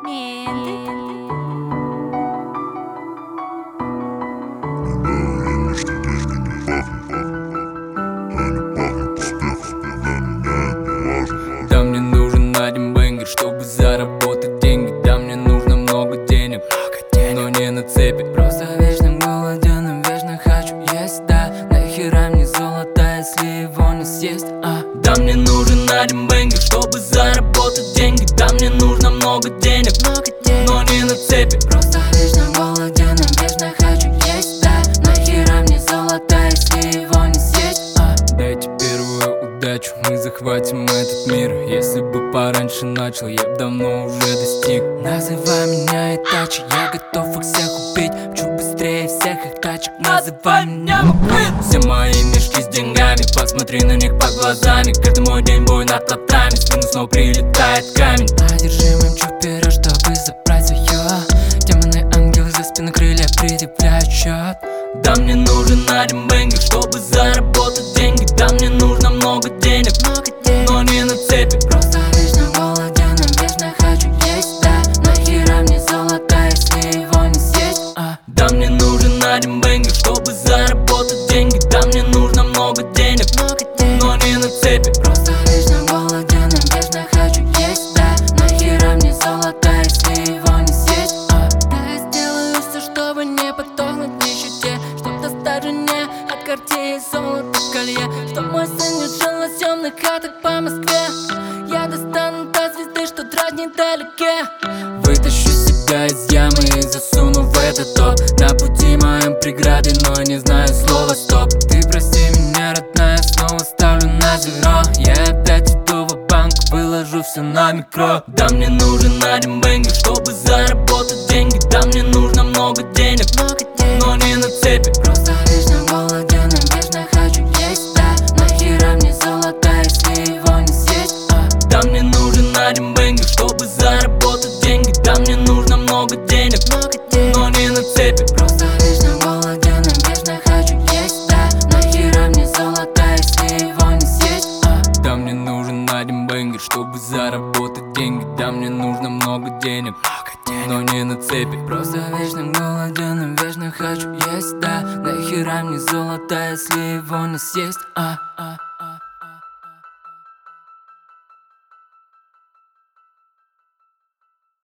Да, мне нужен один бэнгер, чтобы заработать деньги. Да, мне нужно много денег, но не на цепи. Просто вечно голоден и вечно хочу есть. Да, нахера мне золото, если его не съесть? Да, мне нужен один бэнгер, чтобы заработать деньги. Да, мне нужно много денег, но не на цепи. Просто вечно голоден и вечно хочу есть. Да, нахера мне золото, если его не съесть? Дайте первую удачу, мы захватим этот мир. Если бы пораньше начал, я б давно уже достиг. Называй меня Итачи, я готов их всех убить. Мчу быстрее всех их тачек, называй меня Маквин. Все мои мешки с деньгами, посмотри на них под глазами. Каждый мой день бой над плотами, в спину снова прилетает камень. Одержимый мчу вперед, чтобы забрать свое. Демоны, ангелы за спину крылья предъявляют счет. Да, мне нужен один бэнгер, чтобы заработать деньги. Да, мне нужно много денег, но не на цепи. Просто вечно голоден и вечно хочу есть. Да, нахера мне золото, если его не съесть? Да, мне нужен один бэнгер, чтобы заработать деньги. Да, мне нужно много денег, но не на цепи. Просто вечно голоден и вечно хочу есть. Да, нахера мне золото, если его не съесть? Да, я сделаю все, чтобы не потонуть в нищете, чтоб достать жене от Cartier золото в колье, чтоб мой сын не жил на съемных хатах по Москве. Я достану до звезды, что дразнит вдалеке. Вытащу себя из ямы и засуну в этот топ. На пути моем преграды, но не знаю слова стоп. Ты прости меня, родная, снова ставлю на зеро. Я опять иду в банк, выложу все на микро. Да, мне нужен один бэнгер, чтобы заработать деньги. Да, мне нужно много денег, но не на цепи. Просто вечно голоден и вечно хочу есть. Да, нахера мне золото, если его не съесть? Да, мне нужен один бэнгер, чтобы заработать деньги. Да, мне нужно много денег, но не на цепи. Просто вечно голоден и вечно хочу есть. Да, нахера мне золото, если его не съесть? Да, мне нужен один бэнгер, чтобы заработать деньги. Да, мне нужно много денег, но не на цепи. Просто вечно голоден и вечно хочу есть. Да, нахера мне золото, если его не съесть?